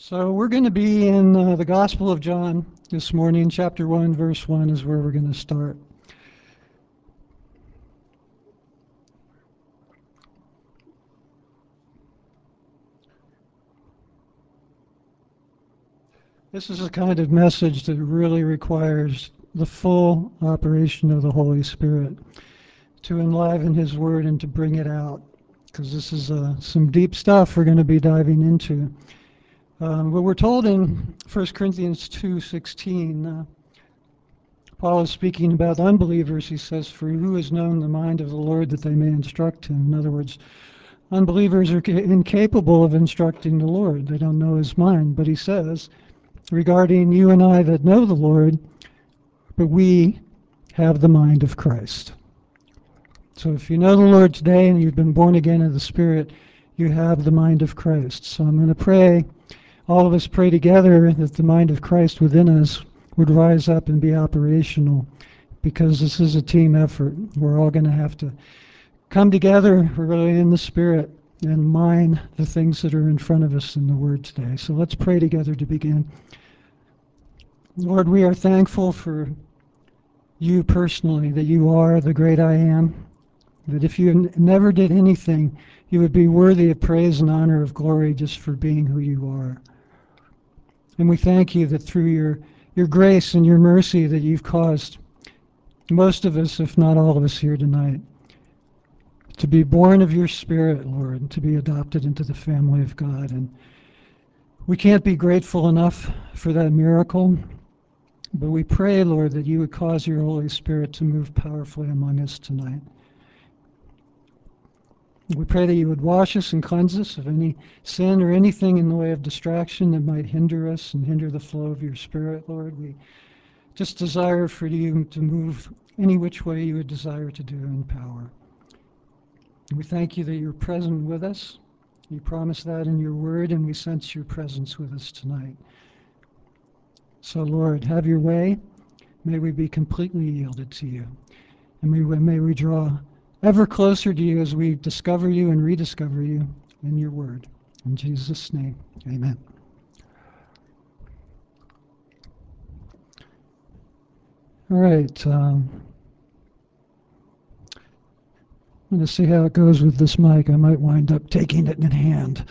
So we're going to be in the Gospel of John this morning. Chapter 1, verse 1 is where we're going to start. This is a kind of message that really requires the full operation of the Holy Spirit to enliven His Word and to bring it out, because this is some deep stuff we're going to be diving into. But we're told in 1 Corinthians 2:16, Paul is speaking about unbelievers. He says, "For who has known the mind of the Lord that they may instruct him?" In other words, unbelievers are incapable of instructing the Lord. They don't know His mind. But he says, regarding you and I that know the Lord, but we have the mind of Christ. So if you know the Lord today and you've been born again of the Spirit, you have the mind of Christ. So I'm going to pray, all of us pray together, that the mind of Christ within us would rise up and be operational, because this is a team effort. We're all going to have to come together really in the Spirit and mine the things that are in front of us in the Word today. So let's pray together to begin. Lord, we are thankful for you personally, that you are the great I am, that if you never did anything, you would be worthy of praise and honor, of glory, just for being who you are. And we thank you that through your grace and your mercy that you've caused most of us, if not all of us here tonight, to be born of your Spirit, Lord, to be adopted into the family of God. And we can't be grateful enough for that miracle, but we pray, Lord, that you would cause your Holy Spirit to move powerfully among us tonight. We pray that you would wash us and cleanse us of any sin or anything in the way of distraction that might hinder us and hinder the flow of your Spirit, Lord. We just desire for you to move any which way you would desire to do in power. We thank you that you're present with us. You promise that in your word, and we sense your presence with us tonight. So, Lord, have your way. May we be completely yielded to you. And may we draw ever closer to you as we discover you and rediscover you in your word. In Jesus' name, amen. All right. I'm going to see how it goes with this mic. I might wind up taking it in hand.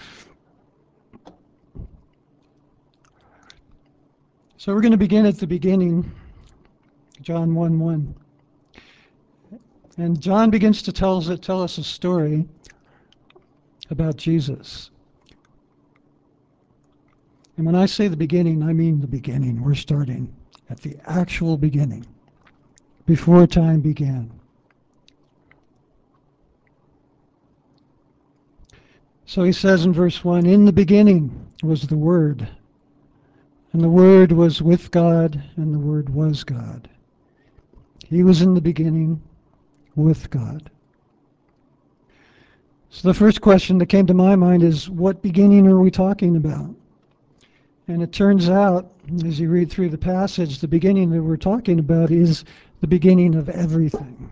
So we're going to begin at the beginning, John 1:1. And John begins to tell us a story about Jesus. And when I say the beginning, I mean the beginning. We're starting at the actual beginning, before time began. So he says in verse 1, "In the beginning was the Word, and the Word was with God, and the Word was God. He was in the beginning with God." So the first question that came to my mind is, what beginning are we talking about? And it turns out, as you read through the passage, the beginning that we're talking about is the beginning of everything.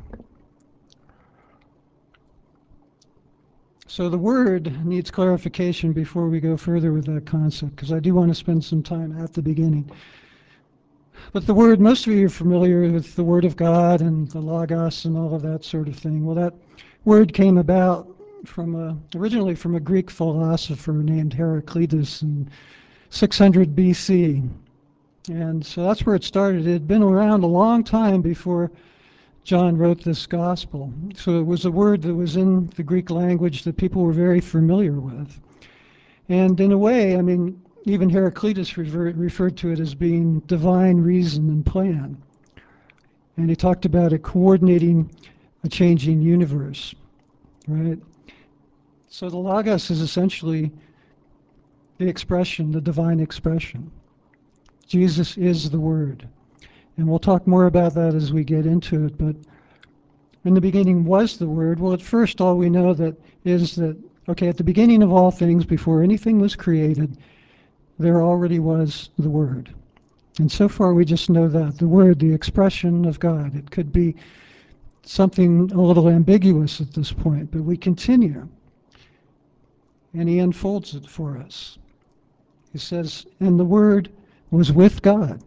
So the word needs clarification before we go further with that concept, because I do want to spend some time at the beginning. But the word, most of you are familiar with the Word of God and the Logos and all of that sort of thing. Well, that word came about originally from a Greek philosopher named Heraclitus in 600 BC. And so that's where it started. It had been around a long time before John wrote this gospel. So it was a word that was in the Greek language that people were very familiar with. And in a way, I mean, even Heraclitus referred to it as being divine reason and plan. And he talked about it coordinating a changing universe, right? So the Logos is essentially the expression, the divine expression. Jesus is the Word. And we'll talk more about that as we get into it. But in the beginning was the Word. Well, at first, all we know that is that, okay, at the beginning of all things, before anything was created, there already was the Word. And so far, we just know that, the Word, the expression of God. It could be something a little ambiguous at this point, but we continue. And he unfolds it for us. He says, and the Word was with God.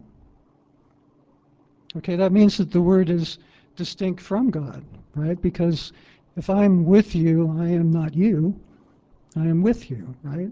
Okay, that means that the Word is distinct from God, right? Because if I'm with you, I am not you. I am with you, right?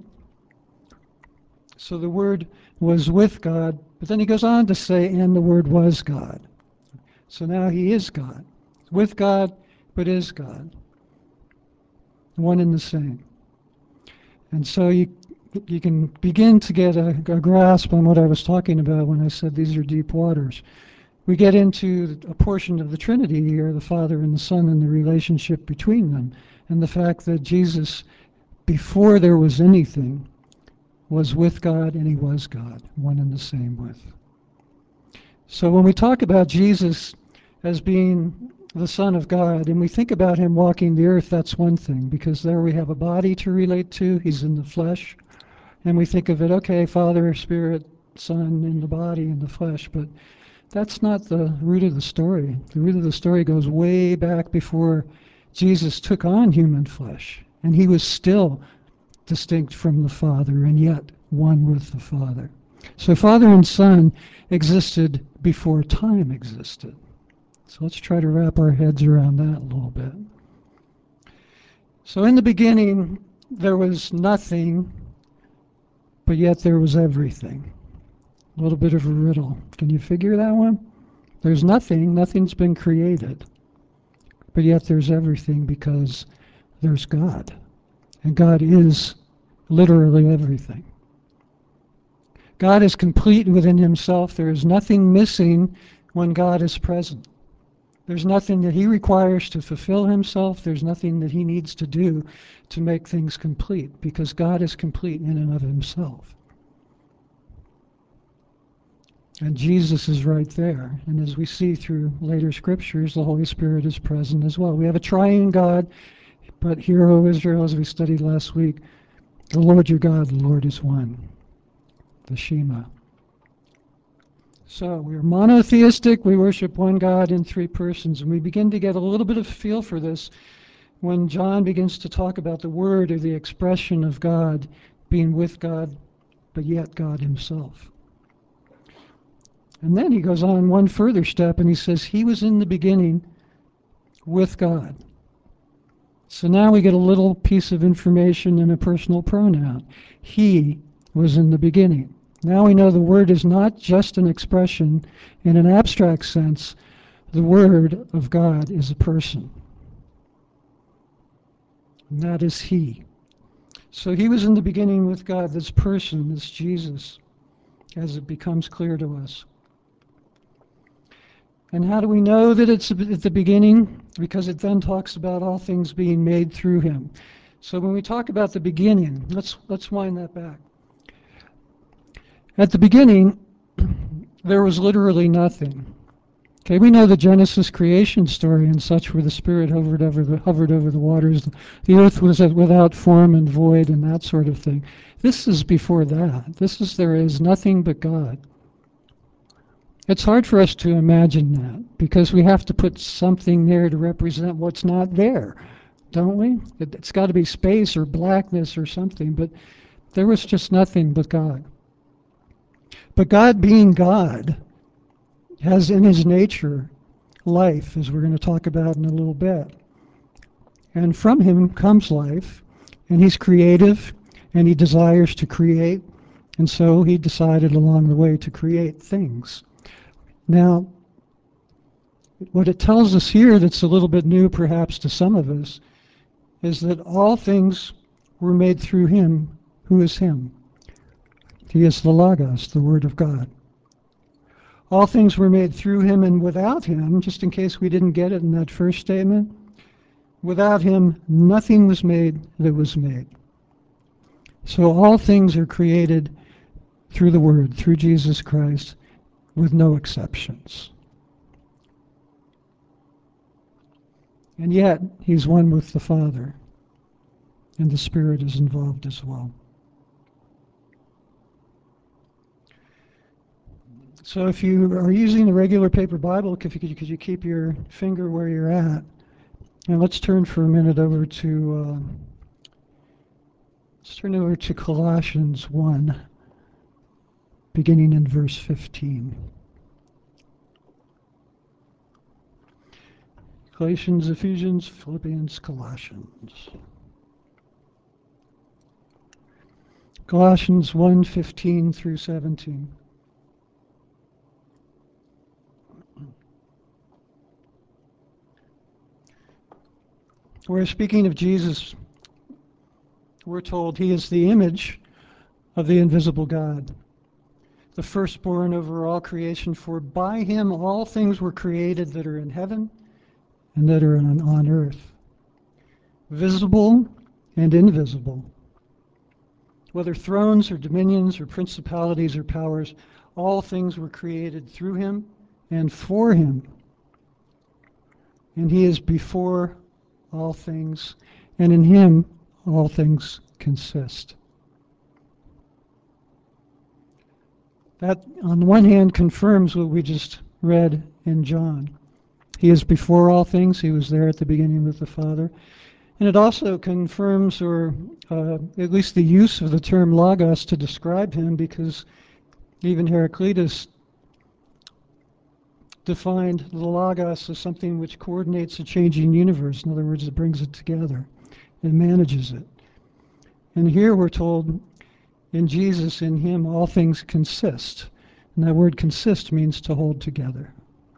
So the Word was with God, but then he goes on to say, and the Word was God. So now he is God. With God, but is God. One and the same. And so you can begin to get a grasp on what I was talking about when I said these are deep waters. We get into a portion of the Trinity here, the Father and the Son, and the relationship between them, and the fact that Jesus, before there was anything, was with God and he was God, one and the same with. So when we talk about Jesus as being the Son of God, and we think about him walking the earth, that's one thing, because there we have a body to relate to. He's in the flesh. And we think of it, okay, Father, Spirit, Son in the body, in the flesh. But that's not the root of the story. The root of the story goes way back before Jesus took on human flesh. And he was still distinct from the Father, and yet one with the Father. So Father and Son existed before time existed. So let's try to wrap our heads around that a little bit. So in the beginning, there was nothing, but yet there was everything. A little bit of a riddle. Can you figure that one? There's nothing, nothing's been created, but yet there's everything because there's God. And God is literally everything. God is complete within himself. There is nothing missing when God is present. There's nothing that he requires to fulfill himself. There's nothing that he needs to do to make things complete, because God is complete in and of himself. And Jesus is right there. And as we see through later scriptures, the Holy Spirit is present as well. We have a triune God, but hear, O Israel, as we studied last week, the Lord your God, the Lord is one. The Shema. So we're monotheistic. We worship one God in three persons. And we begin to get a little bit of feel for this when John begins to talk about the word or the expression of God being with God, but yet God himself. And then he goes on one further step and he says, he was in the beginning with God. So now we get a little piece of information in a personal pronoun. He was in the beginning. Now we know the word is not just an expression in an abstract sense. The word of God is a person. And that is he. So he was in the beginning with God, this person, this Jesus, as it becomes clear to us. And how do we know that it's at the beginning? Because it then talks about all things being made through him. So when we talk about the beginning, let's wind that back. At the beginning, there was literally nothing. Okay, we know the Genesis creation story and such, where the Spirit hovered over the waters. The earth was without form and void and that sort of thing. This is before that. There is nothing but God. It's hard for us to imagine that because we have to put something there to represent what's not there, don't we? It's got to be space or blackness or something, but there was just nothing but God. But God being God has in his nature life, as we're going to talk about in a little bit. And from him comes life, and he's creative, and he desires to create, and so he decided along the way to create things. Now, what it tells us here that's a little bit new perhaps to some of us is that all things were made through him who is him. He is the Logos, the Word of God. All things were made through him, and without him, just in case we didn't get it in that first statement, without him, nothing was made that was made. So all things are created through the Word, through Jesus Christ, with no exceptions. And yet, he's one with the Father, and the Spirit is involved as well. So if you are using the regular paper Bible, could you keep your finger where you're at? And let's turn for a minute over to Colossians 1. beginning in verse 15. Galatians, Ephesians, Philippians, Colossians. Colossians 1:15 through 17. We're speaking of Jesus. We're told he is the image of the invisible God, the firstborn over all creation, for by him all things were created that are in heaven and that are on earth, visible and invisible. Whether thrones or dominions or principalities or powers, all things were created through him and for him. And he is before all things, and in him all things consist. That, on the one hand, confirms what we just read in John. He is before all things. He was there at the beginning with the Father. And it also confirms, or at least the use of the term logos to describe him, because even Heraclitus defined the logos as something which coordinates a changing universe. In other words, it brings it together. It manages it. And here we're told, in Jesus, in him, all things consist. And that word consist means to hold together.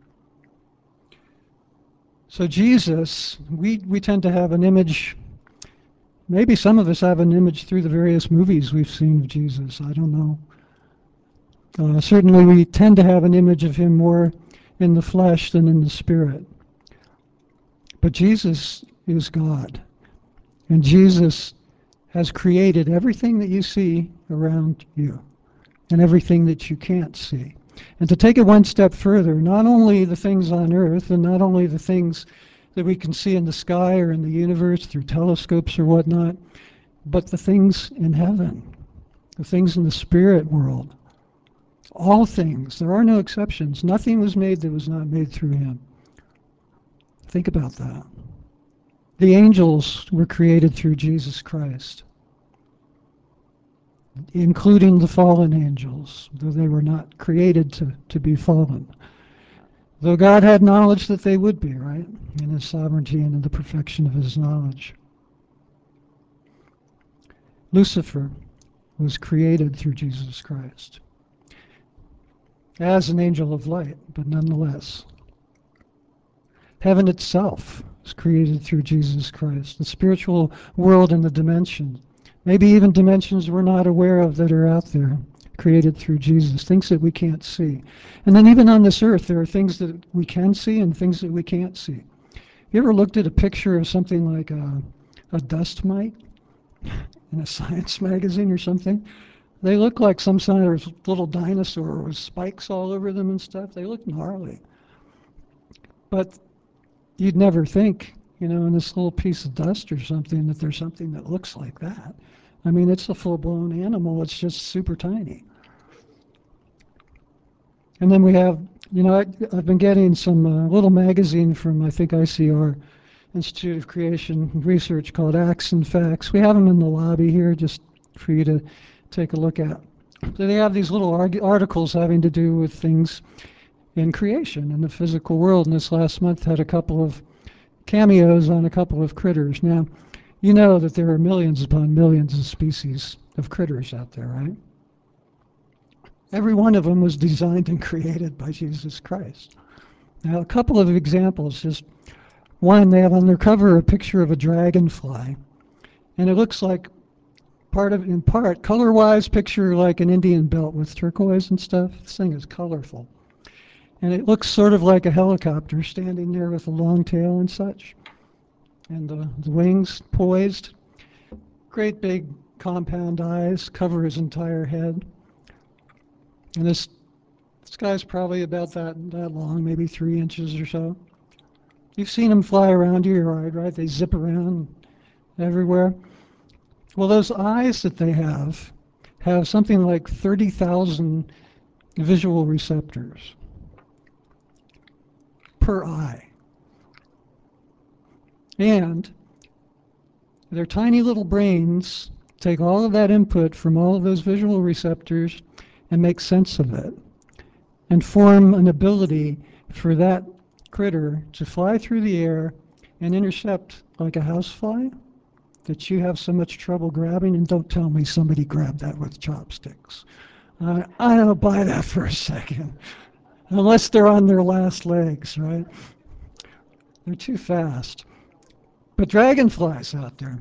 So Jesus, we tend to have an image, maybe some of us have an image through the various movies we've seen of Jesus. I don't know. Certainly we tend to have an image of him more in the flesh than in the spirit. But Jesus is God. And Jesus has created everything that you see around you and everything that you can't see. And to take it one step further, not only the things on earth and not only the things that we can see in the sky or in the universe through telescopes or whatnot, but the things in heaven, the things in the spirit world. All things, there are no exceptions. Nothing was made that was not made through him. Think about that. The angels were created through Jesus Christ, including the fallen angels, though they were not created to be fallen. Though God had knowledge that they would be, right? In his sovereignty and in the perfection of his knowledge. Lucifer was created through Jesus Christ as an angel of light, but nonetheless. Heaven itself was created through Jesus Christ. The spiritual world and the dimension, maybe even dimensions we're not aware of that are out there, created through Jesus, things that we can't see. And then even on this earth, there are things that we can see and things that we can't see. You ever looked at a picture of something like a dust mite in a science magazine or something? They look like some sort of little dinosaur with spikes all over them and stuff. They look gnarly. But you'd never think, in this little piece of dust or something, that there's something that looks like that. I mean, it's a full-blown animal. It's just super tiny. And then we have, I've been getting some little magazine from, I think, ICR, Institute of Creation Research, called Acts and Facts. We have them in the lobby here just for you to take a look at. So they have these little articles having to do with things in creation, in the physical world. And this last month had a couple of cameos on a couple of critters. Now, you know that there are millions upon millions of species of critters out there, right? Every one of them was designed and created by Jesus Christ. Now, a couple of examples. Just one, they have on their cover a picture of a dragonfly, and it looks like in part, color-wise, picture like an Indian belt with turquoise and stuff. This thing is colorful. And it looks sort of like a helicopter standing there with a long tail and such. And the wings poised. Great big compound eyes cover his entire head. And this guy's probably about that long, maybe 3 inches or so. You've seen them fly around your yard, right? They zip around everywhere. Well, those eyes that they have something like 30,000 visual receptors per eye. And their tiny little brains take all of that input from all of those visual receptors and make sense of it and form an ability for that critter to fly through the air and intercept like a housefly that you have so much trouble grabbing. And don't tell me somebody grabbed that with chopsticks. I don't buy that for a second. Unless they're on their last legs, right? They're too fast. But dragonflies out there,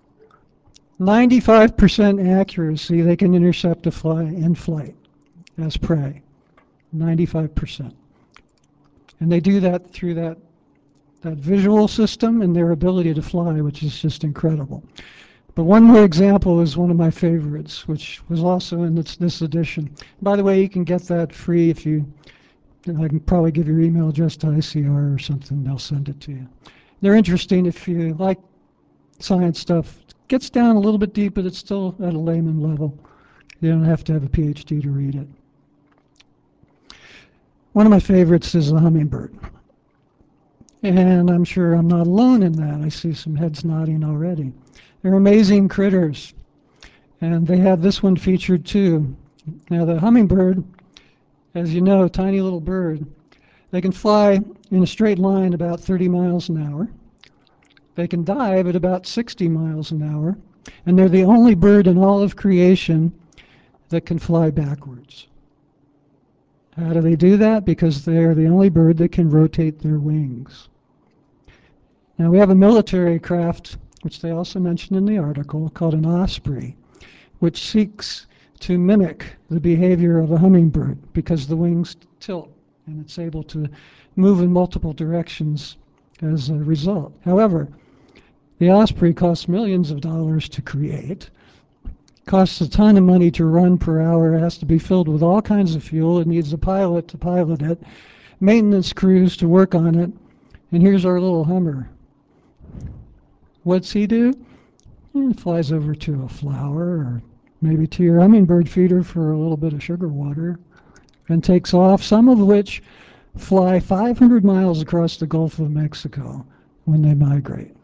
95% accuracy, they can intercept a fly in flight as prey. 95%. And they do that through that visual system and their ability to fly, which is just incredible. But one more example is one of my favorites, which was also in this edition. By the way, you can get that free if you, I can probably give your email address to ICR or something, they'll send it to you. They're interesting if you like science stuff. It gets down a little bit deep, but it's still at a layman level. You don't have to have a PhD to read it. One of my favorites is the hummingbird. And I'm sure I'm not alone in that. I see some heads nodding already. They're amazing critters. And they have this one featured too. Now the hummingbird, as you know, tiny little bird, they can fly in a straight line about 30 miles an hour. They can dive at about 60 miles an hour. And they're the only bird in all of creation that can fly backwards. How do they do that? Because they're the only bird that can rotate their wings. Now we have a military craft, which they also mentioned in the article, called an osprey, which seeks to mimic the behavior of a hummingbird because the wings tilt and it's able to move in multiple directions as a result. However, the osprey costs millions of dollars to create, costs a ton of money to run per hour, it has to be filled with all kinds of fuel, it needs a pilot to pilot it, maintenance crews to work on it, and here's our little Hummer. What's he do? He flies over to a flower or maybe to your hummingbird feeder for a little bit of sugar water and takes off, some of which fly 500 miles across the Gulf of Mexico when they migrate.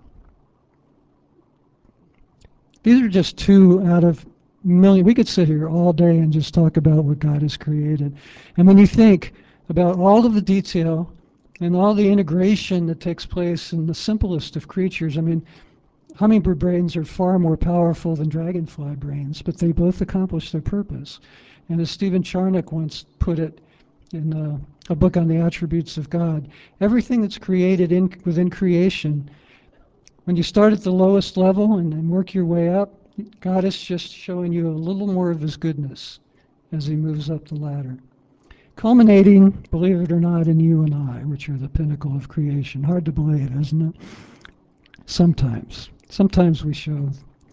These are just two out of million. We could sit here all day and just talk about what God has created. And when you think about all of the detail and all the integration that takes place in the simplest of creatures, I mean, hummingbird brains are far more powerful than dragonfly brains, but they both accomplish their purpose. And as Stephen Charnock once put it in a book on the attributes of God, everything that's created within creation, when you start at the lowest level and work your way up, God is just showing you a little more of his goodness as he moves up the ladder. Culminating, believe it or not, in you and I, which are the pinnacle of creation. Hard to believe, isn't it? Sometimes. Sometimes we show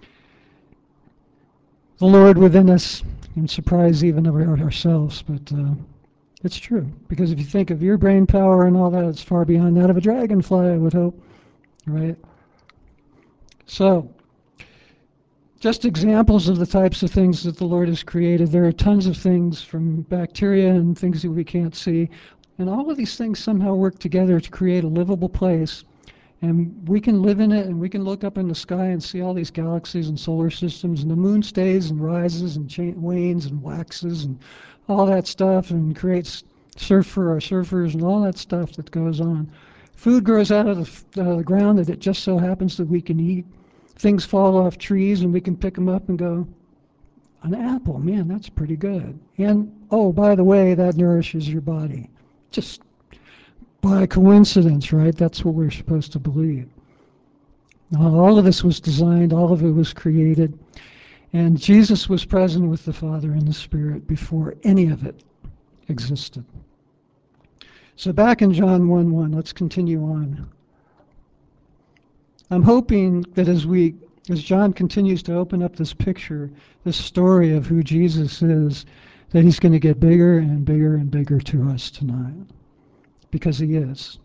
the Lord within us and surprise even ourselves, but it's true. Because if you think of your brain power and all that, it's far beyond that of a dragonfly, I would hope, right? So, just examples of the types of things that the Lord has created. There are tons of things from bacteria and things that we can't see. And all of these things somehow work together to create a livable place. And we can live in it, and we can look up in the sky and see all these galaxies and solar systems, and the moon stays and rises and wanes and waxes and all that stuff, and creates surf for our surfers and all that stuff that goes on. Food grows out of the ground that it just so happens that we can eat. Things fall off trees and we can pick them up and go, an apple, man, that's pretty good. And, oh, by the way, that nourishes your body. Just by coincidence, right? That's what we're supposed to believe. All of this was designed, all of it was created, and Jesus was present with the Father and the Spirit before any of it existed. So back in John 1:1, let's continue on. I'm hoping that as John continues to open up this picture, this story of who Jesus is, that he's going to get bigger and bigger and bigger to us tonight, because he is.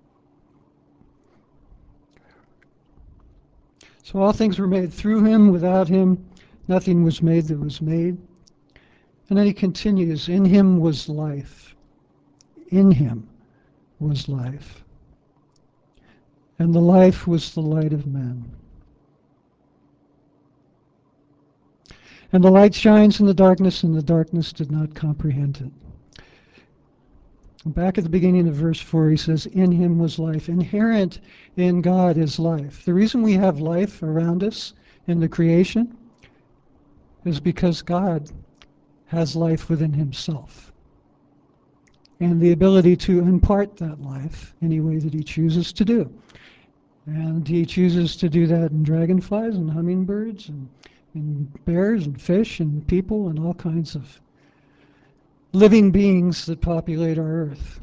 So all things were made through him. Without him, nothing was made that was made. And then he continues, in him was life. In him was life. And the life was the light of men. And the light shines in the darkness, and the darkness did not comprehend it. Back at the beginning of verse 4, he says, in him was life. Inherent in God is life. The reason we have life around us in the creation is because God has life within himself and the ability to impart that life any way that he chooses to do. And he chooses to do that in dragonflies and hummingbirds and bears and fish and people and all kinds of living beings that populate our earth.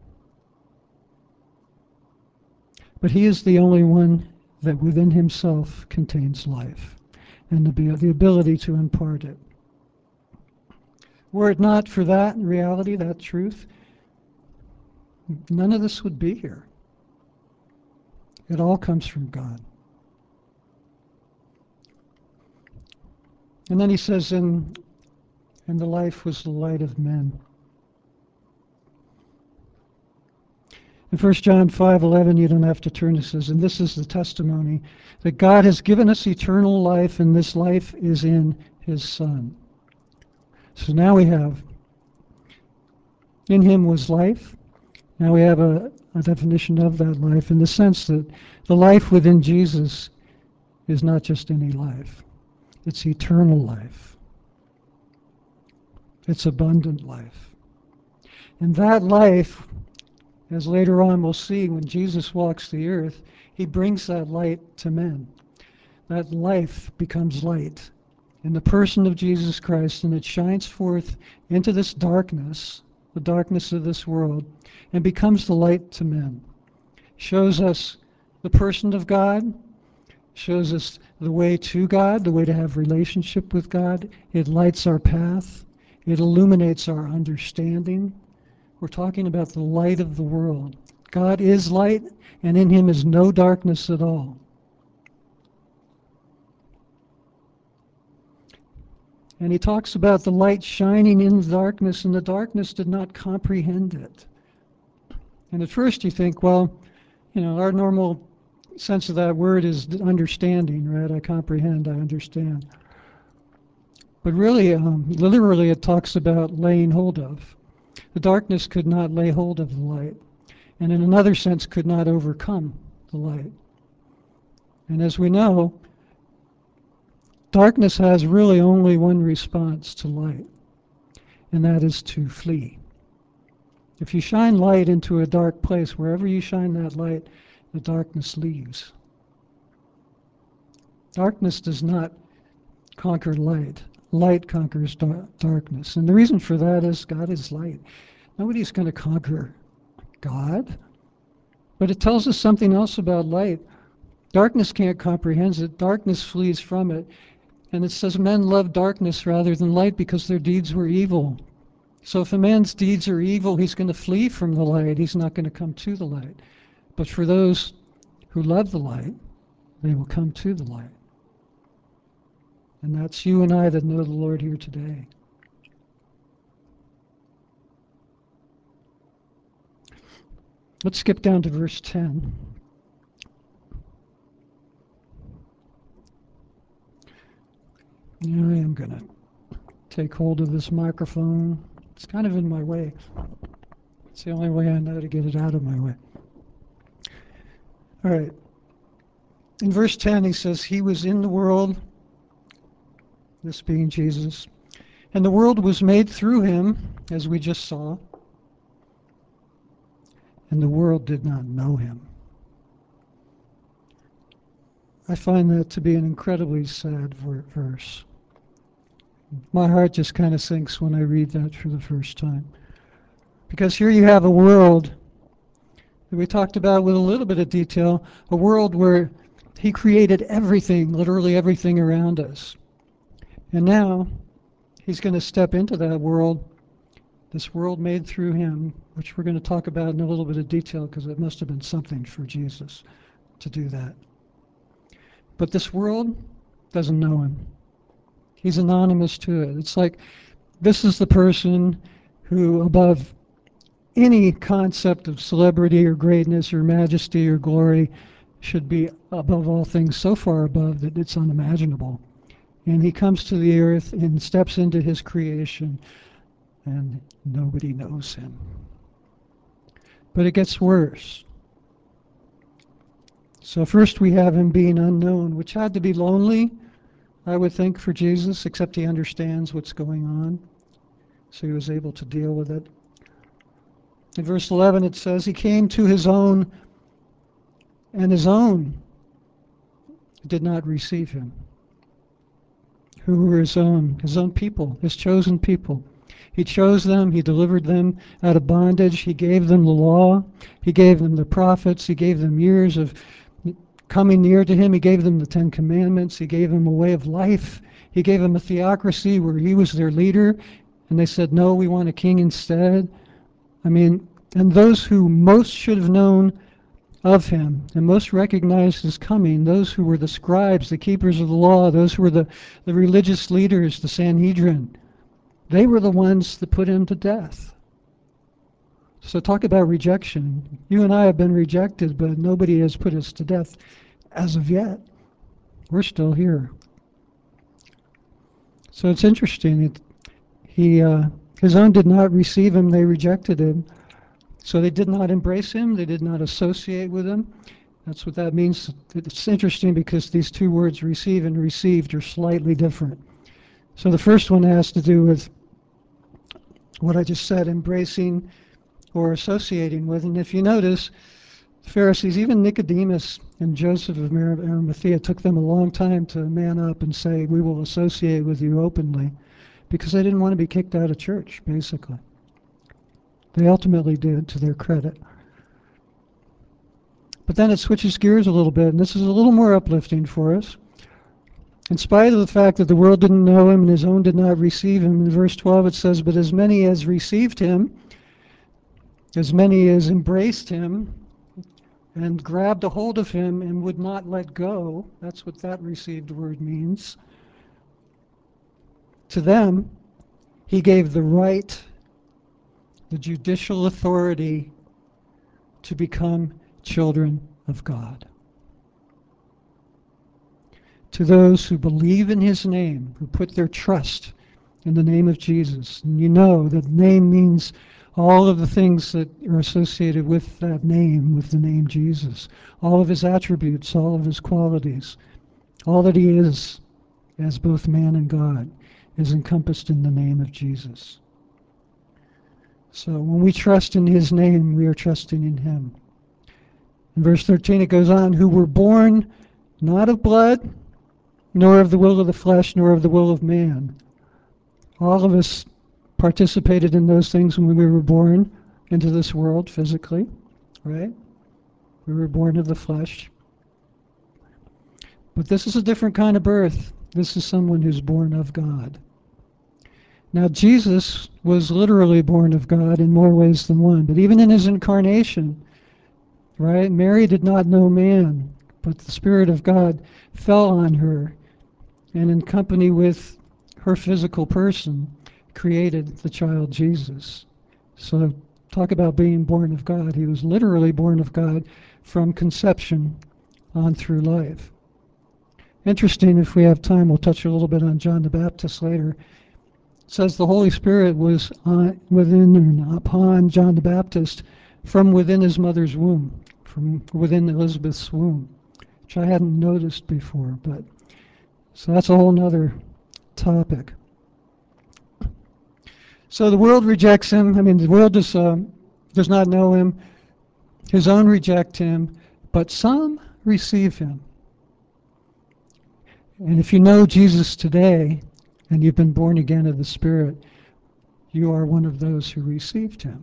But he is the only one that within himself contains life and the ability to impart it. Were it not for that reality, that truth, none of this would be here. It all comes from God. And then he says, and the life was the light of men. In 1 John 5:11, you don't have to turn, it says, and this is the testimony, that God has given us eternal life, and this life is in his Son. So now we have, in him was life. Now we have a definition of that life in the sense that the life within Jesus is not just any life. It's eternal life. It's abundant life. And that life, as later on we'll see when Jesus walks the earth, he brings that light to men. That life becomes light in the person of Jesus Christ, and it shines forth into this darkness, the darkness of this world, and becomes the light to men. Shows us the person of God, shows us the way to God, the way to have relationship with God. It lights our path. It illuminates our understanding. We're talking about the light of the world. God is light, and in him is no darkness at all. And he talks about the light shining in the darkness, and the darkness did not comprehend it. And at first you think, well, our normal sense of that word is understanding, right? I comprehend, I understand. But really, literally, it talks about laying hold of. The darkness could not lay hold of the light, and in another sense could not overcome the light. And as we know, darkness has really only one response to light, and that is to flee. If you shine light into a dark place, wherever you shine that light, the darkness leaves. Darkness does not conquer light. Light conquers darkness. And the reason for that is God is light. Nobody's going to conquer God. But it tells us something else about light. Darkness can't comprehend it. Darkness flees from it. And it says men love darkness rather than light because their deeds were evil. So if a man's deeds are evil, he's going to flee from the light. He's not going to come to the light. But for those who love the light, they will come to the light. And that's you and I that know the Lord here today. Let's skip down to verse 10. I am going to take hold of this microphone. It's kind of in my way. It's the only way I know to get it out of my way. All right. In verse 10, he says, he was in the world, this being Jesus, and the world was made through him, as we just saw, and the world did not know him. I find that to be an incredibly sad verse. My heart just kind of sinks when I read that for the first time. Because here you have a world that we talked about with a little bit of detail, a world where he created everything, literally everything around us. And now he's going to step into that world, this world made through him, which we're going to talk about in a little bit of detail because it must have been something for Jesus to do that. But this world doesn't know him. He's anonymous to it. It's like this is the person who, above any concept of celebrity or greatness or majesty or glory, should be above all things, so far above that it's unimaginable. and he comes to the earth and steps into his creation, and nobody knows him. But it gets worse. So first we have him being unknown, which had to be lonely, I would think, for Jesus, except he understands what's going on, so he was able to deal with it. In verse 11 it says, he came to his own, and his own did not receive him. Who were his own people, his chosen people. He chose them, he delivered them out of bondage, he gave them the law, he gave them the prophets, he gave them years of coming near to him, he gave them the Ten Commandments, he gave them a way of life, he gave them a theocracy where he was their leader, and they said, no, we want a king instead. I mean, and those who most should have known of him and most recognized his coming, those who were the scribes, the keepers of the law, those who were the religious leaders, the Sanhedrin, they were the ones that put him to death. So talk about rejection. You and I have been rejected, but nobody has put us to death as of yet. We're still here. So it's interesting. His own did not receive him, they rejected him. So they did not embrace him, they did not associate with him. That's what that means. It's interesting because these two words, receive and received, are slightly different. So the first one has to do with what I just said, embracing or associating with. And if you notice, the Pharisees, even Nicodemus and Joseph of Arimathea, took them a long time to man up and say, we will associate with you openly, because they didn't want to be kicked out of church, basically. They ultimately did, to their credit. But then it switches gears a little bit, and this is a little more uplifting for us. In spite of the fact that the world didn't know him and his own did not receive him, in verse 12 it says, but as many as received him, as many as embraced him and grabbed a hold of him and would not let go, that's what that received word means, to them he gave the right, the judicial authority to become children of God. To those who believe in his name, who put their trust in the name of Jesus. And you know that name means all of the things that are associated with that name, with the name Jesus. All of his attributes, all of his qualities, all that he is as both man and God is encompassed in the name of Jesus. So when we trust in his name, we are trusting in him. In verse 13 it goes on, who were born not of blood, nor of the will of the flesh, nor of the will of man. All of us participated in those things when we were born into this world physically, right? We were born of the flesh. But this is a different kind of birth. This is someone who's born of God. Now, Jesus was literally born of God in more ways than one, but even in his incarnation, right? Mary did not know man, but the Spirit of God fell on her, and in company with her physical person, created the child Jesus. So talk about being born of God. He was literally born of God from conception on through life. Interesting, if we have time, we'll touch a little bit on John the Baptist later. It says the Holy Spirit was within and upon John the Baptist from within his mother's womb, from within Elizabeth's womb, which I hadn't noticed before. But so that's a whole nother topic. So the world rejects him. I mean, the world does not know him. His own reject him, but some receive him. And if you know Jesus today, and you've been born again of the Spirit, you are one of those who received him.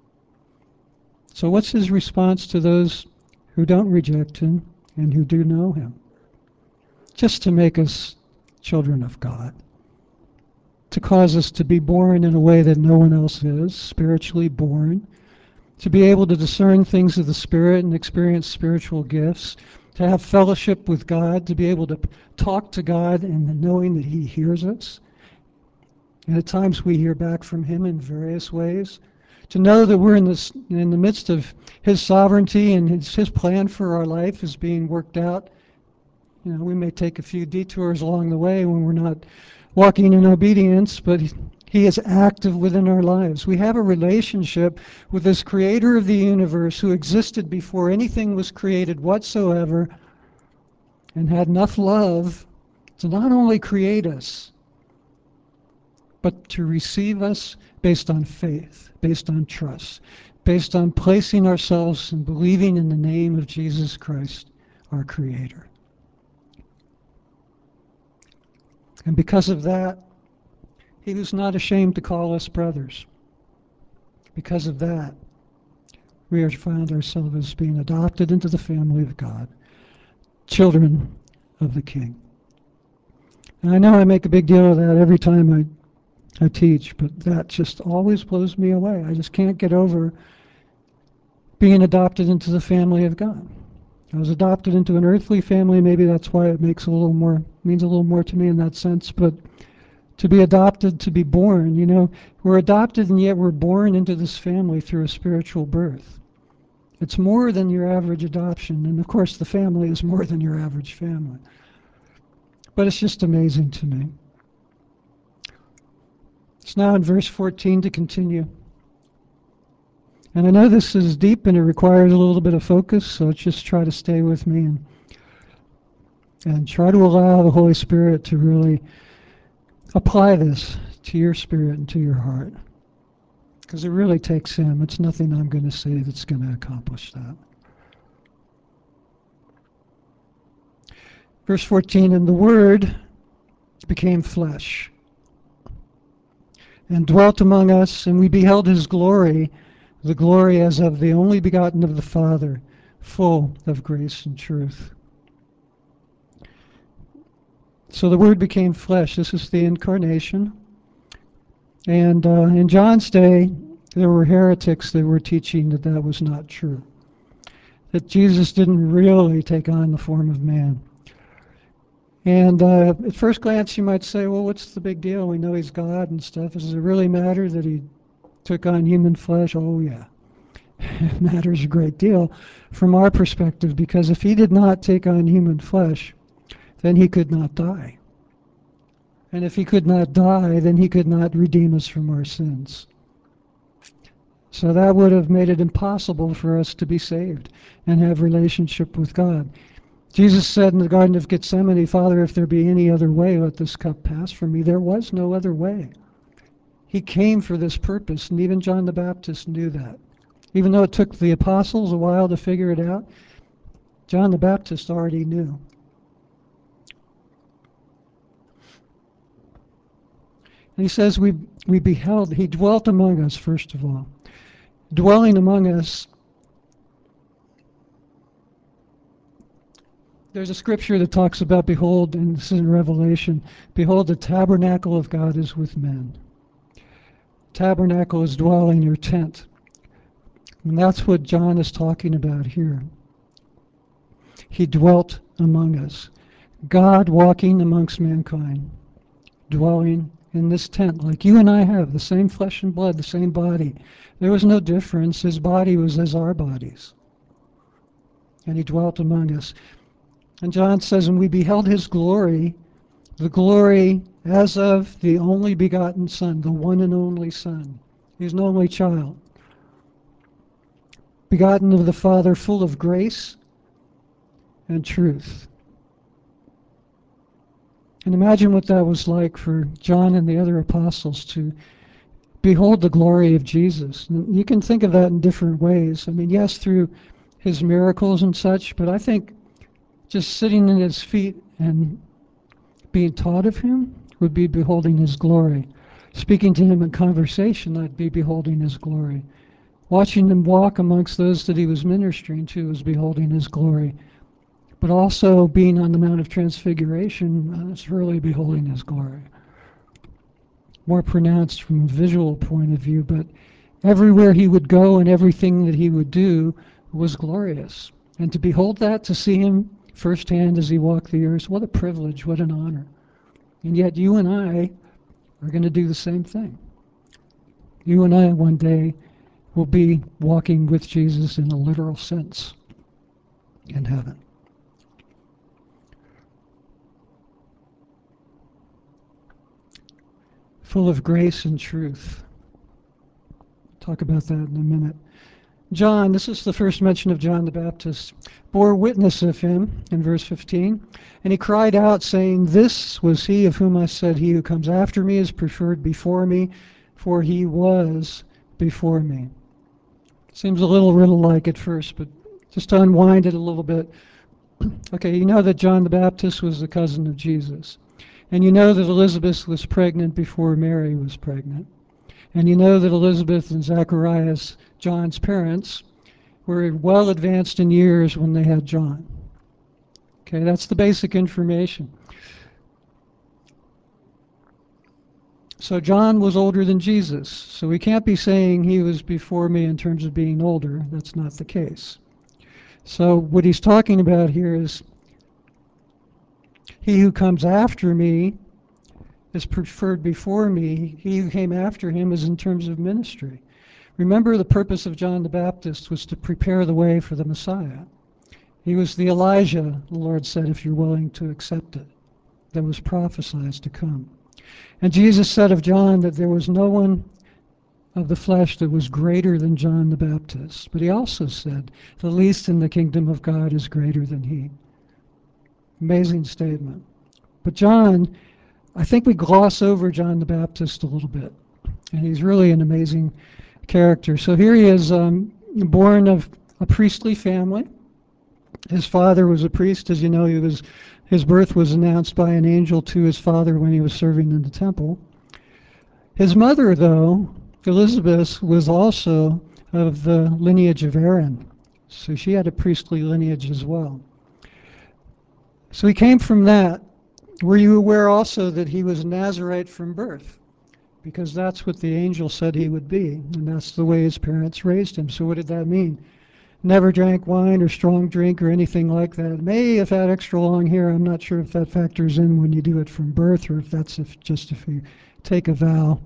So what's his response to those who don't reject him and who do know him? Just to make us children of God, to cause us to be born in a way that no one else is, spiritually born, to be able to discern things of the Spirit and experience spiritual gifts, to have fellowship with God, to be able to talk to God and knowing that he hears us. And at times we hear back from him in various ways. To know that we're in the midst of his sovereignty and his plan for our life is being worked out We may take a few detours along the way when we're not walking in obedience, but He is active within our lives. We have a relationship with this creator of the universe who existed before anything was created whatsoever and had enough love to not only create us, but to receive us based on faith, based on trust, based on placing ourselves and believing in the name of Jesus Christ, our Creator. And because of that, He was not ashamed to call us brothers. Because of that, we have found ourselves as being adopted into the family of God, children of the King. And I know I make a big deal of that every time I teach, but that just always blows me away. I just can't get over being adopted into the family of God. I was adopted into an earthly family. Maybe that's why it means a little more to me in that sense. But to be adopted, to be born, we're adopted and yet we're born into this family through a spiritual birth. It's more than your average adoption. And of course, the family is more than your average family. But it's just amazing to me. It's now in verse 14 to continue. And I know this is deep and it requires a little bit of focus, so just try to stay with me and try to allow the Holy Spirit to really apply this to your spirit and to your heart. Because it really takes Him. It's nothing I'm going to say that's going to accomplish that. Verse 14, and the Word became flesh and dwelt among us, and we beheld His glory, the glory as of the only begotten of the Father, full of grace and truth. So the Word became flesh. This is the incarnation. And in John's day, there were heretics that were teaching that that was not true, that Jesus didn't really take on the form of man. And at first glance, you might say, well, what's the big deal? We know He's God and stuff. Does it really matter that He took on human flesh? Oh, yeah. It matters a great deal from our perspective, because if He did not take on human flesh, then He could not die. And if He could not die, then He could not redeem us from our sins. So that would have made it impossible for us to be saved and have relationship with God. Jesus said in the Garden of Gethsemane, Father, if there be any other way, let this cup pass from me. There was no other way. He came for this purpose, and even John the Baptist knew that. Even though it took the apostles a while to figure it out, John the Baptist already knew. And he says we beheld, He dwelt among us, first of all. Dwelling among us, there's a scripture that talks about, behold, and this is in Revelation, behold, the tabernacle of God is with men. Tabernacle is dwelling or tent. And that's what John is talking about here. He dwelt among us. God walking amongst mankind, dwelling in this tent, like you and I have, the same flesh and blood, the same body. There was no difference. His body was as our bodies. And He dwelt among us. And John says, and we beheld His glory, the glory as of the only begotten Son, the one and only Son. He's an only child. Begotten of the Father, full of grace and truth. And imagine what that was like for John and the other apostles to behold the glory of Jesus. And you can think of that in different ways. I mean, yes, through His miracles and such, but I think just sitting in His feet and being taught of Him would be beholding His glory. Speaking to Him in conversation, I'd be beholding His glory. Watching Him walk amongst those that He was ministering to was beholding His glory. But also being on the Mount of Transfiguration, it's really beholding His glory. More pronounced from a visual point of view, but everywhere He would go and everything that He would do was glorious. And to behold that, to see Him firsthand as He walked the earth, what a privilege, what an honor. And yet you and I are going to do the same thing. You and I one day will be walking with Jesus in a literal sense in heaven. full of grace and truth. Talk about that in a minute. John, this is the first mention of John the Baptist, bore witness of him in verse 15. And he cried out, saying, This was he of whom I said, He who comes after me is preferred before me, for he was before me. Seems a little riddle-like at first, but just to unwind it a little bit. Okay, you know that John the Baptist was the cousin of Jesus. And you know that Elizabeth was pregnant before Mary was pregnant. And you know that Elizabeth and Zacharias, John's parents, were well advanced in years when they had John. Okay, that's the basic information. So John was older than Jesus. So we can't be saying he was before me in terms of being older. That's not the case. So what he's talking about here is he who comes after me is preferred before me. He who came after him is in terms of ministry. Remember, the purpose of John the Baptist was to prepare the way for the Messiah. He was the Elijah, the Lord said, if you're willing to accept it, that was prophesied to come. And Jesus said of John that there was no one of the flesh that was greater than John the Baptist. But he also said, the least in the kingdom of God is greater than he. Amazing statement. But John, I think we gloss over John the Baptist a little bit. And he's really an amazing character. So here he is, born of a priestly family. His father was a priest. As you know, his birth was announced by an angel to his father when he was serving in the temple. His mother, though, Elizabeth, was also of the lineage of Aaron. So she had a priestly lineage as well. So he came from that. Were you aware also that he was a Nazarite from birth? Because that's what the angel said he would be, and that's the way his parents raised him. So what did that mean? Never drank wine or strong drink or anything like that. May have had extra long hair. I'm not sure if that factors in when you do it from birth or if that's just if you take a vow.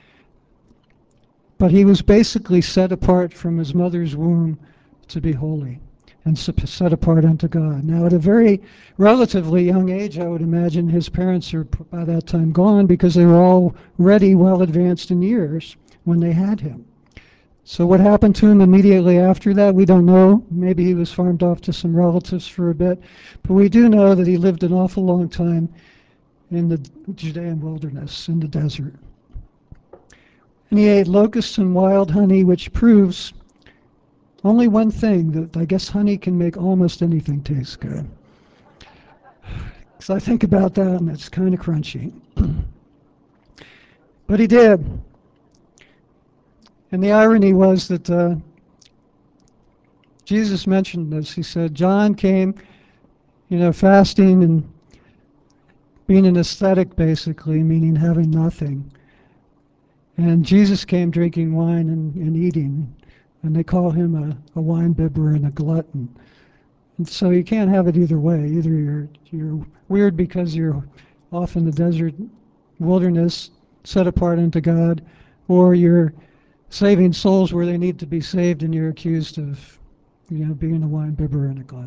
But he was basically set apart from his mother's womb to be holy and set apart unto God. Now, at a very relatively young age, I would imagine his parents are by that time gone because they were already well advanced in years when they had him. So what happened to him immediately after that, we don't know. Maybe he was farmed off to some relatives for a bit. But we do know that he lived an awful long time in the Judean wilderness, in the desert. And he ate locusts and wild honey, which proves only one thing, that I guess honey can make almost anything taste good. So I think about that, and it's kind of crunchy. But he did. And the irony was that Jesus mentioned this. He said, John came, fasting and being an ascetic, basically, meaning having nothing. And Jesus came drinking wine and eating. And they call him a wine bibber and a glutton. And so you can't have it either way. Either you're weird because you're off in the desert wilderness, set apart unto God, or you're saving souls where they need to be saved, and you're accused of, being a wine bibber and a glutton.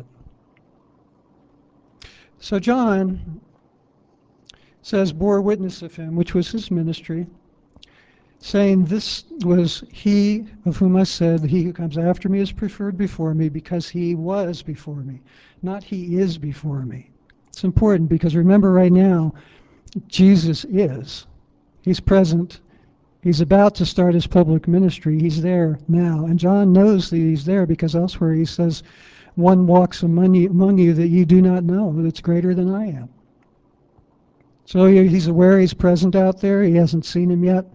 So John says, bore witness of him, which was his ministry, saying, This was he of whom I said, He who comes after me is preferred before me, because he was before me, not he is before me. It's important because remember right now, Jesus is. He's present. He's about to start his public ministry. He's there now. And John knows that he's there because elsewhere he says, one walks among you that you do not know, that's greater than I am. So he's aware he's present out there. He hasn't seen him yet.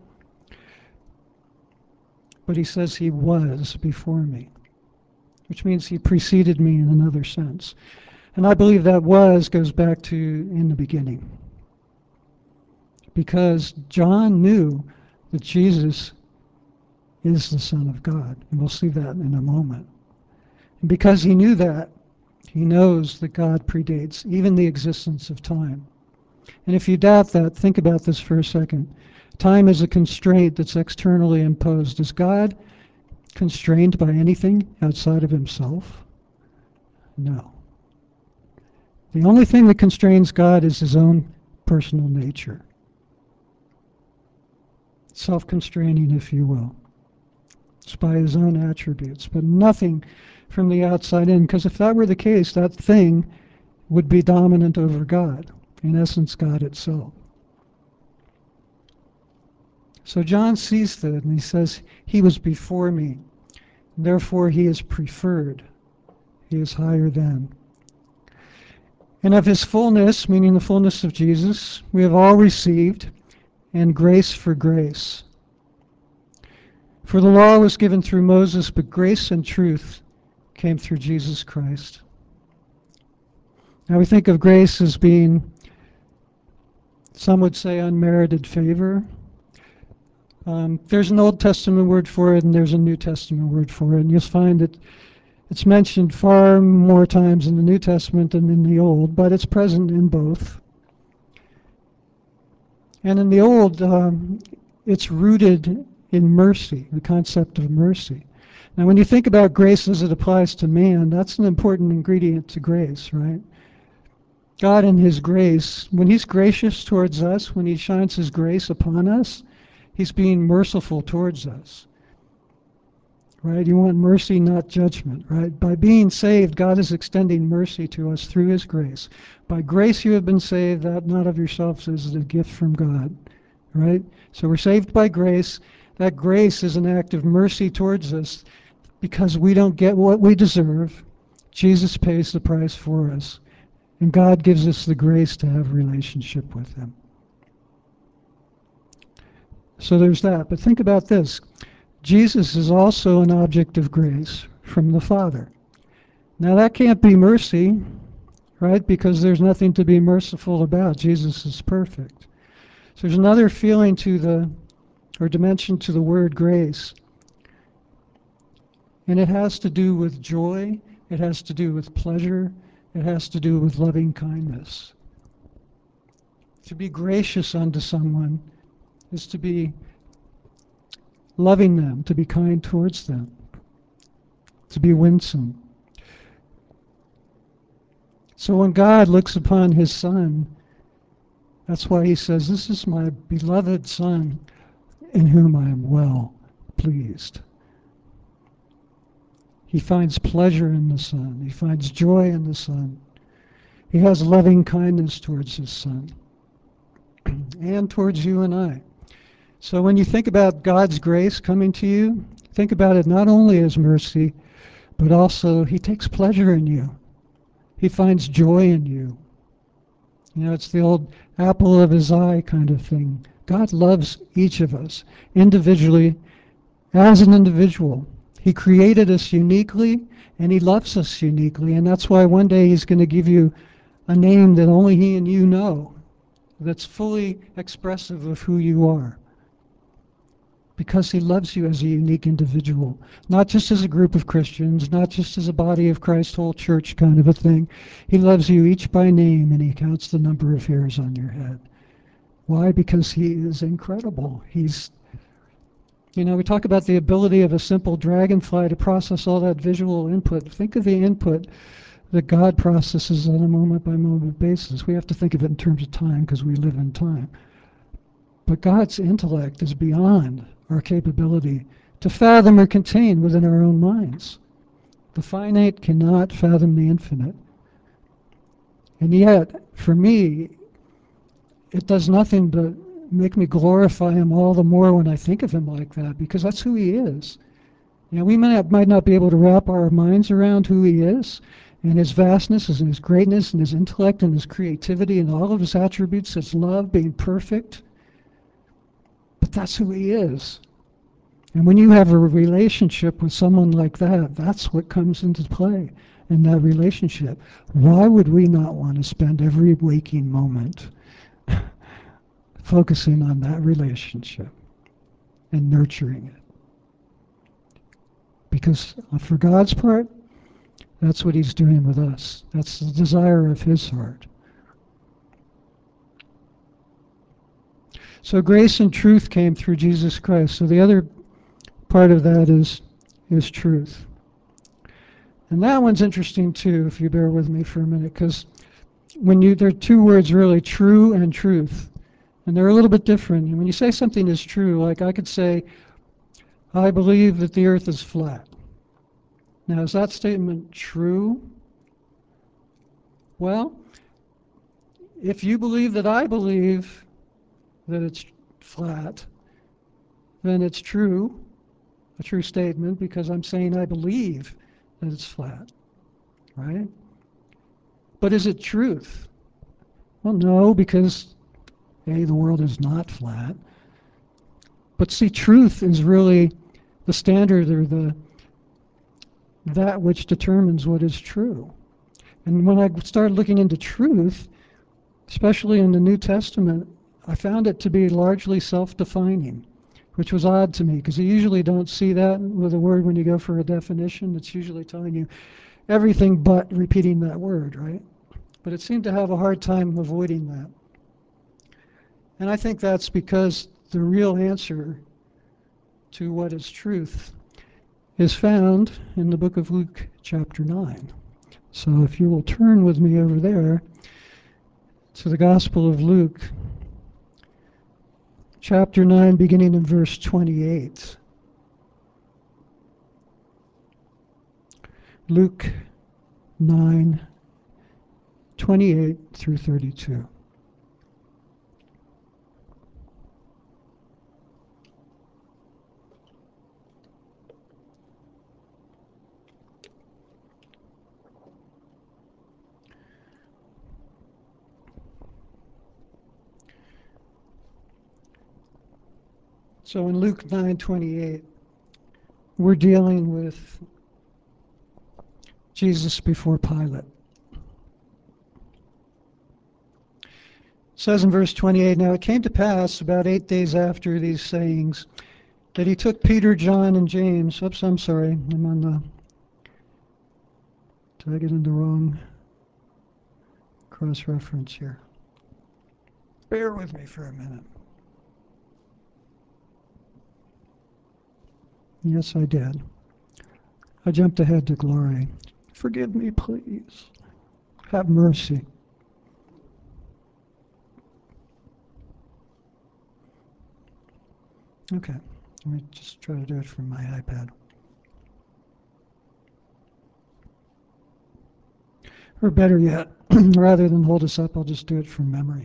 But he says he was before me, which means he preceded me in another sense. And I believe that was goes back to in the beginning. Because John knew that Jesus is the Son of God. And we'll see that in a moment. And because he knew that, he knows that God predates even the existence of time. And if you doubt that, think about this for a second. Time is a constraint that's externally imposed. Is God constrained by anything outside of himself? No. The only thing that constrains God is his own personal nature. self-constraining, if you will. It's by his own attributes, but nothing from the outside in, because if that were the case, that thing would be dominant over God, in essence, God itself. So John sees that, and he says, he was before me, therefore he is preferred. He is higher than. And of his fullness, meaning the fullness of Jesus, we have all received, and grace for grace. For the law was given through Moses, but grace and truth came through Jesus Christ. Now we think of grace as being, some would say, unmerited favor. There's an Old Testament word for it, and there's a New Testament word for it, and you'll find that it's mentioned far more times in the New Testament than in the Old, but it's present in both. And in the Old, it's rooted in mercy, the concept of mercy. Now, when you think about grace as it applies to man, that's an important ingredient to grace, right? God in his grace, when he's gracious towards us, when he shines his grace upon us, he's being merciful towards us. Right? You want mercy, not judgment, right? By being saved, God is extending mercy to us through his grace. By grace you have been saved, that not of yourselves is a gift from God, right? So we're saved by grace. That grace is an act of mercy towards us because we don't get what we deserve. Jesus pays the price for us, and God gives us the grace to have a relationship with him. So there's that. But think about this. Jesus is also an object of grace from the Father. Now that can't be mercy, right? Because there's nothing to be merciful about. Jesus is perfect. So there's another feeling to the, or dimension to the word grace. And it has to do with joy. It has to do with pleasure. It has to do with loving kindness. To be gracious unto someone is to be loving them, to be kind towards them, to be winsome. So when God looks upon his Son, that's why he says, "This is my beloved Son in whom I am well pleased." He finds pleasure in the Son. He finds joy in the Son. He has loving kindness towards his Son and towards you and I. So when you think about God's grace coming to you, think about it not only as mercy, but also he takes pleasure in you. He finds joy in you. You know, it's the old apple of his eye kind of thing. God loves each of us individually as an individual. He created us uniquely, and he loves us uniquely, and that's why one day he's going to give you a name that only he and you know, that's fully expressive of who you are. Because he loves you as a unique individual, not just as a group of Christians, not just as a body of Christ, whole church kind of a thing. He loves you each by name, and he counts the number of hairs on your head. Why? Because he is incredible. He's, you know, we talk about the ability of a simple dragonfly to process all that visual input. Think of the input that God processes on a moment-by-moment basis. We have to think of it in terms of time because we live in time. But God's intellect is beyond our capability to fathom or contain within our own minds. The finite cannot fathom the infinite. And yet, for me, it does nothing but make me glorify him all the more when I think of him like that, because that's who he is. You know, we might not be able to wrap our minds around who he is, and his vastness and his greatness and his intellect and his creativity and all of his attributes, his love, being perfect. But that's who he is. And when you have a relationship with someone like that, that's what comes into play in that relationship. Why would we not want to spend every waking moment focusing on that relationship and nurturing it? Because for God's part, that's what he's doing with us. That's the desire of his heart. So grace and truth came through Jesus Christ. So the other part of that is truth. And that one's interesting too, if you bear with me for a minute, because there are two words really, true and truth. And they're a little bit different. And when you say something is true, like I could say, I believe that the earth is flat. Now, is that statement true? Well, if you believe that I believe that it's flat, then it's true, a true statement, because I'm saying I believe that it's flat, right? But is it truth? Well, no, because A, the world is not flat. But see, truth is really the standard or that which determines what is true. And when I started looking into truth, especially in the New Testament, I found it to be largely self-defining, which was odd to me because you usually don't see that with a word when you go for a definition. It's usually telling you everything but repeating that word, right? But it seemed to have a hard time avoiding that. And I think that's because the real answer to what is truth is found in the book of Luke chapter 9. So if you will turn with me over there to the Gospel of Luke chapter 9, beginning in verse 28. Luke 9, 28 through 32. So in Luke 9:28, we're dealing with Jesus before Pilate. It says in verse 28, now it came to pass about 8 days after these sayings that he took Peter, John, and James. Oops, I'm sorry. I'm on the... Did I get in the wrong cross-reference here? Bear with me for a minute. Yes, I did. I jumped ahead to glory. Forgive me, please. Have mercy. Okay, let me just try to do it from my iPad. Or better yet, rather than hold us up, I'll just do it from memory.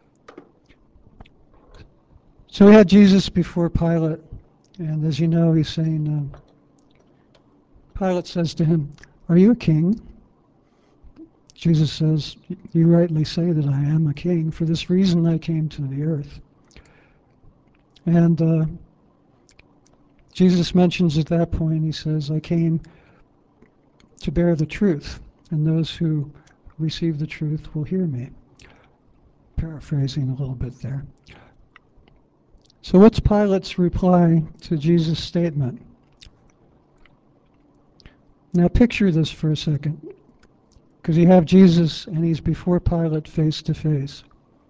So we had Jesus before Pilate, and as you know, he's saying, Pilate says to him, are you a king? Jesus says, you rightly say that I am a king. For this reason I came to the earth. And Jesus mentions at that point, he says, I came to bear the truth, and those who receive the truth will hear me. Paraphrasing a little bit there. So what's Pilate's reply to Jesus' statement? Now picture this for a second, because you have Jesus and he's before Pilate face to face.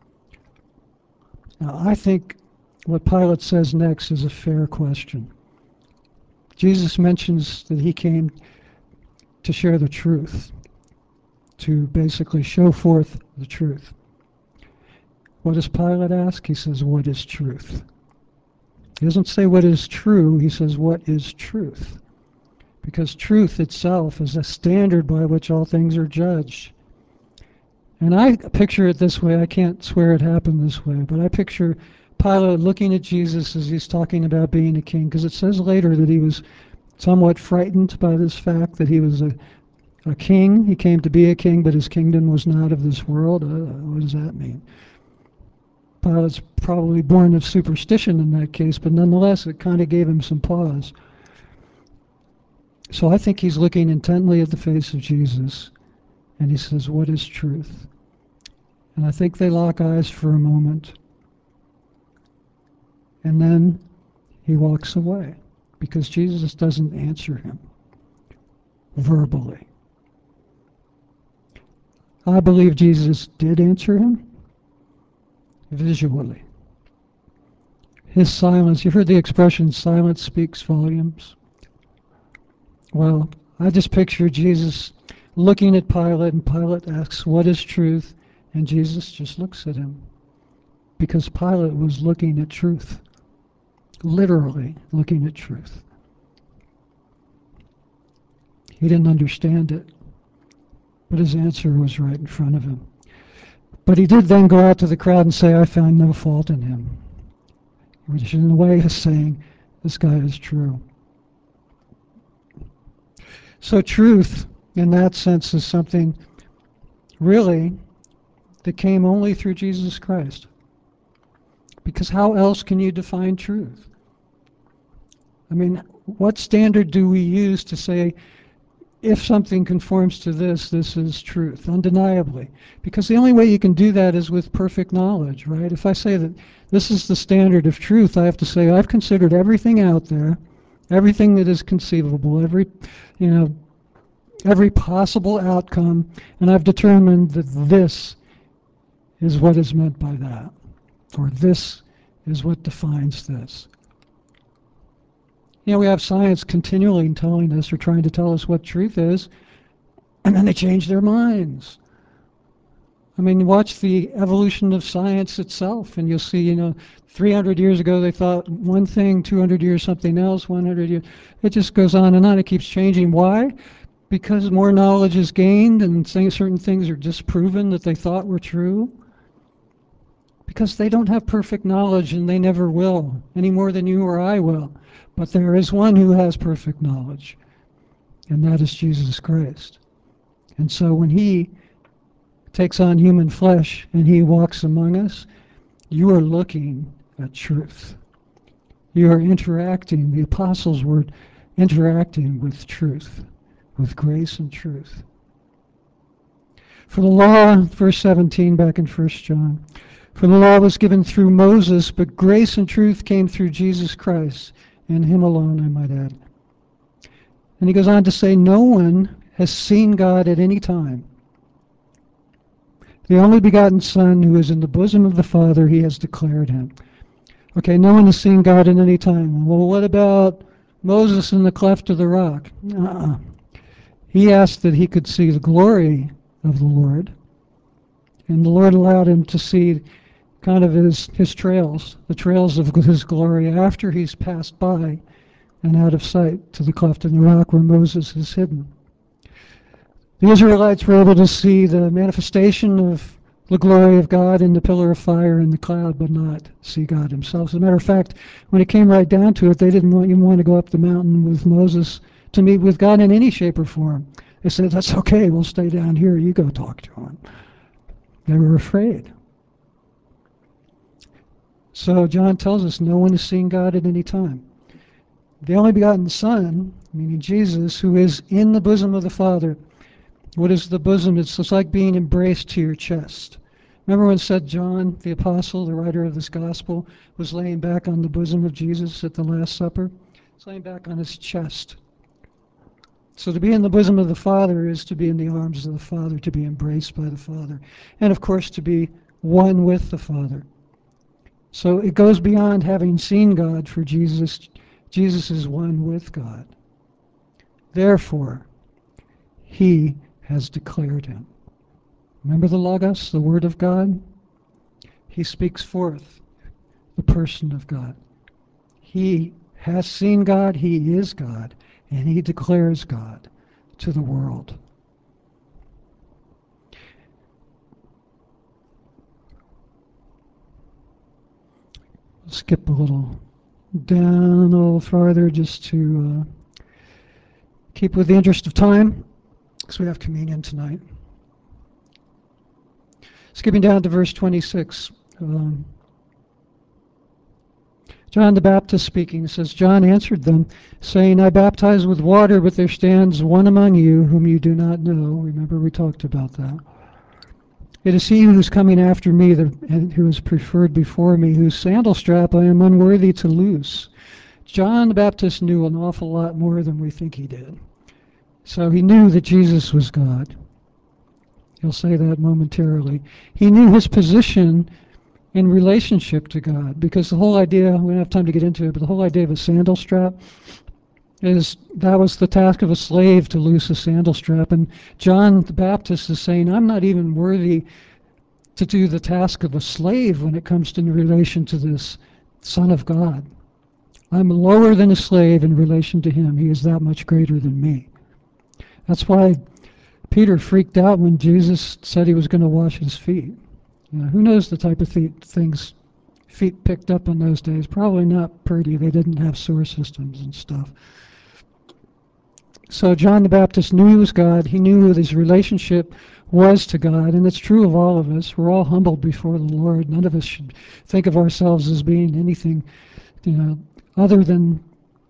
Now I think what Pilate says next is a fair question. Jesus mentions that he came to share the truth, to basically show forth the truth. What does Pilate ask? He says, what is truth? He doesn't say what is true, he says what is truth. Because truth itself is a standard by which all things are judged. And I picture it this way, I can't swear it happened this way, but I picture Pilate looking at Jesus as he's talking about being a king, because it says later that he was somewhat frightened by this fact that he was a king. He came to be a king, but his kingdom was not of this world. What does that mean? Pilate's probably born of superstition in that case, but nonetheless, it kind of gave him some pause. So I think he's looking intently at the face of Jesus, and he says, what is truth? And I think they lock eyes for a moment, and then he walks away, because Jesus doesn't answer him verbally. I believe Jesus did answer him visually. His silence, you've heard the expression, silence speaks volumes. Well, I just picture Jesus looking at Pilate, and Pilate asks, what is truth? And Jesus just looks at him. because Pilate was looking at truth, literally looking at truth. He didn't understand it, but his answer was right in front of him. But he did then go out to the crowd and say, I found no fault in him, which in a way is saying, this guy is true. So truth, in that sense, is something really that came only through Jesus Christ. Because how else can you define truth? I mean, what standard do we use to say, if something conforms to this is truth, undeniably? Because the only way you can do that is with perfect knowledge, right? If I say that this is the standard of truth, I have to say I've considered everything out there, everything that is conceivable, every possible outcome, and I've determined that this is what is meant by that, or this is what defines this. We have science continually telling us or trying to tell us what truth is, and then they change their minds. I mean, watch the evolution of science itself, and you'll see, 300 years ago they thought one thing, 200 years something else, 100 years. It just goes on and on. It keeps changing. Why? Because more knowledge is gained and certain things are disproven that they thought were true. Because they don't have perfect knowledge, and they never will, any more than you or I will. But there is one who has perfect knowledge, and that is Jesus Christ. And so when he takes on human flesh and he walks among us, you are looking at truth. You are interacting, the apostles were interacting with truth, with grace and truth. For the law, verse 17 back in 1 John, for the law was given through Moses, but grace and truth came through Jesus Christ, and him alone, I might add. And he goes on to say, no one has seen God at any time. The only begotten Son, who is in the bosom of the Father, he has declared him. Okay, no one has seen God at any time. Well, what about Moses in the cleft of the rock? He asked that he could see the glory of the Lord, and the Lord allowed him to see kind of his trails, the trails of his glory after he's passed by and out of sight to the cleft in the rock where Moses is hidden. The Israelites were able to see the manifestation of the glory of God in the pillar of fire and the cloud, but not see God himself. As a matter of fact, when it came right down to it, they didn't even want to go up the mountain with Moses to meet with God in any shape or form. They said, that's okay, we'll stay down here, you go talk to him. They were afraid. So John tells us no one has seen God at any time. The only begotten Son, meaning Jesus, who is in the bosom of the Father. What is the bosom? It's just like being embraced to your chest. Remember when St. John, the apostle, the writer of this gospel, was laying back on the bosom of Jesus at the Last Supper? He's laying back on his chest. So to be in the bosom of the Father is to be in the arms of the Father, to be embraced by the Father, and of course to be one with the Father. So it goes beyond having seen God for Jesus. Jesus is one with God. Therefore, he has declared him. Remember the Logos, the Word of God? He speaks forth the person of God. He has seen God, he is God, and he declares God to the world. Skip a little down a little farther just to keep with the interest of time, because we have communion tonight. Skipping down to verse 26. John the Baptist speaking says, John answered them, saying, I baptize with water, but there stands one among you whom you do not know. Remember, we talked about that. It is he who is coming after me, and who is preferred before me, whose sandal strap I am unworthy to loose. John the Baptist knew an awful lot more than we think he did. So he knew that Jesus was God. He'll say that momentarily. He knew his position in relationship to God, because the whole idea, we don't have time to get into it, but the whole idea of a sandal strap is that was the task of a slave, to loose a sandal strap. And John the Baptist is saying, I'm not even worthy to do the task of a slave when it comes to in relation to this Son of God. I'm lower than a slave in relation to him. He is that much greater than me. That's why Peter freaked out when Jesus said he was going to wash his feet. You know, who knows the type of things feet picked up in those days? Probably not pretty. They didn't have sewer systems and stuff. So John the Baptist knew he was God. He knew what his relationship was to God, and it's true of all of us. We're all humbled before the Lord. None of us should think of ourselves as being anything, other than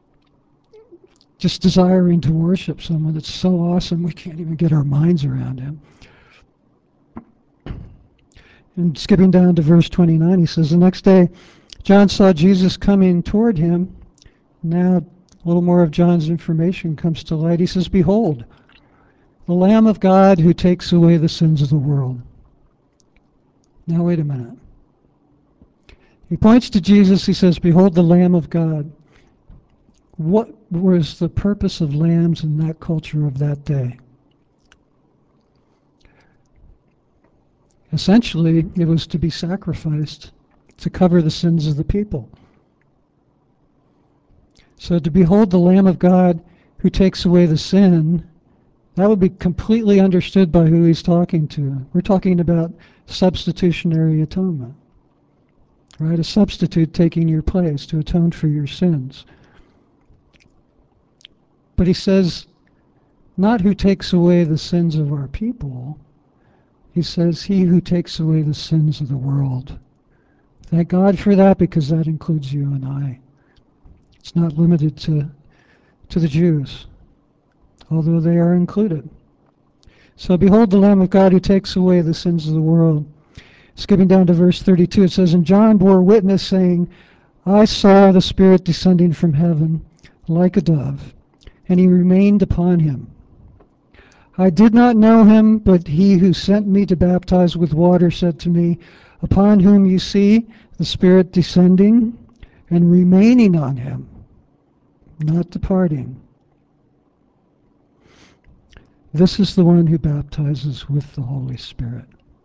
just desiring to worship someone that's so awesome we can't even get our minds around him. And skipping down to verse 29, he says, the next day John saw Jesus coming toward him. Now a little more of John's information comes to light. He says, behold, the Lamb of God who takes away the sins of the world. Now wait a minute. He points to Jesus. He says, behold, the Lamb of God. What was the purpose of lambs in that culture of that day? Essentially, it was to be sacrificed to cover the sins of the people. So to behold the Lamb of God who takes away the sin, that would be completely understood by who he's talking to. We're talking about substitutionary atonement, right? A substitute taking your place to atone for your sins. But he says, not who takes away the sins of our people. He says, he who takes away the sins of the world. Thank God for that, because that includes you and I. It's not limited to the Jews, although they are included. So behold the Lamb of God who takes away the sins of the world. Skipping down to verse 32, it says, and John bore witness, saying, I saw the Spirit descending from heaven like a dove, and he remained upon him. I did not know him, but he who sent me to baptize with water said to me, upon whom you see the Spirit descending and remaining on him, not departing. This is the one who baptizes with the Holy Spirit.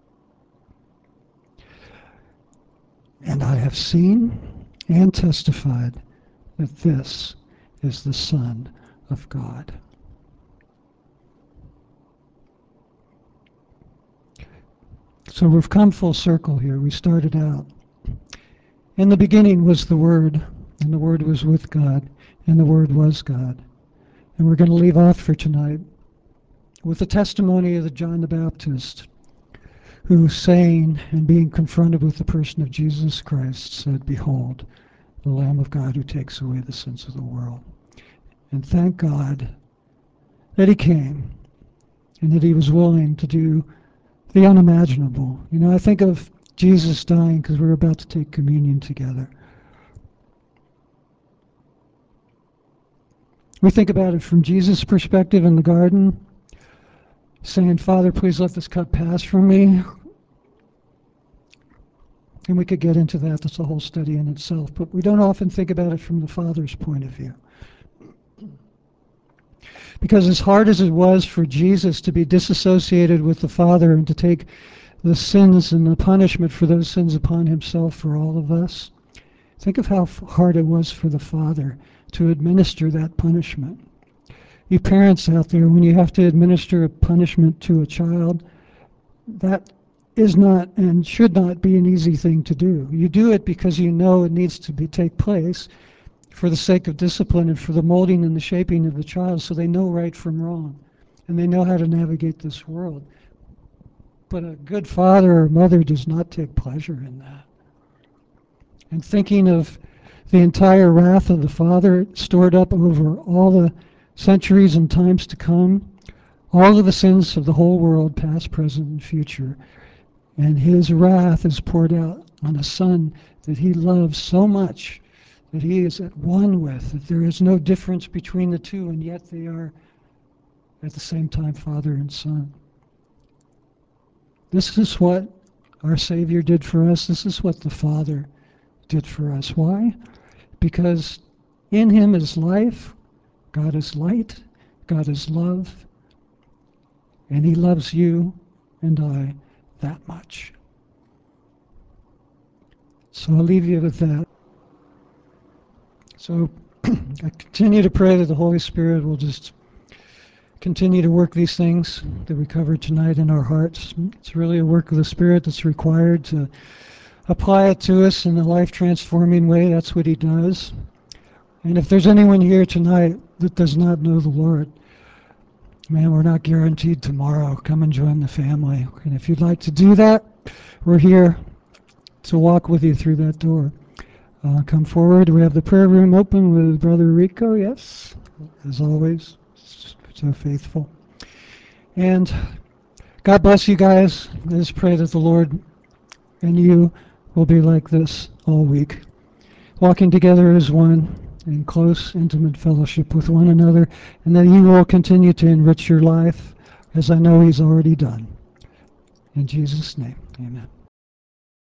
And I have seen and testified that this is the Son of God. So we've come full circle here. We started out. In the beginning was the Word, and the Word was with God, and the Word was God. And we're going to leave off for tonight with the testimony of the John the Baptist, who, saying and being confronted with the person of Jesus Christ, said, behold, the Lamb of God who takes away the sins of the world. And thank God that he came and that he was willing to do the unimaginable. I think of Jesus dying because we're about to take communion together. We think about it from Jesus' perspective in the garden, saying, Father, please let this cup pass from me. And we could get into that. That's a whole study in itself. But we don't often think about it from the Father's point of view. Because as hard as it was for Jesus to be disassociated with the Father and to take the sins and the punishment for those sins upon himself for all of us, think of how hard it was for the Father to administer that punishment. You parents out there, when you have to administer a punishment to a child, that is not and should not be an easy thing to do. You do it because you know it needs to take place for the sake of discipline and for the molding and the shaping of the child, so they know right from wrong and they know how to navigate this world. But a good father or mother does not take pleasure in that. And thinking of the entire wrath of the Father stored up over all the centuries and times to come, all of the sins of the whole world, past, present, and future, and his wrath is poured out on a Son that he loves so much that he is at one with, that there is no difference between the two, and yet they are at the same time Father and Son. This is what our Savior did for us. This is what the Father did for us. Why? Because in him is life, God is light, God is love, and he loves you and I that much. So I'll leave you with that. So I continue to pray that the Holy Spirit will just continue to work these things that we covered tonight in our hearts. It's really a work of the Spirit that's required to apply it to us in a life-transforming way. That's what He does. And if there's anyone here tonight that does not know the Lord, man, we're not guaranteed tomorrow. Come and join the family. And if you'd like to do that, we're here to walk with you through that door. Come forward. We have the prayer room open with Brother Rico, yes, as always, so faithful. And God bless you guys. I just pray that the Lord and you will be like this all week, walking together as one in close, intimate fellowship with one another, and that He will continue to enrich your life, as I know He's already done. In Jesus' name, amen.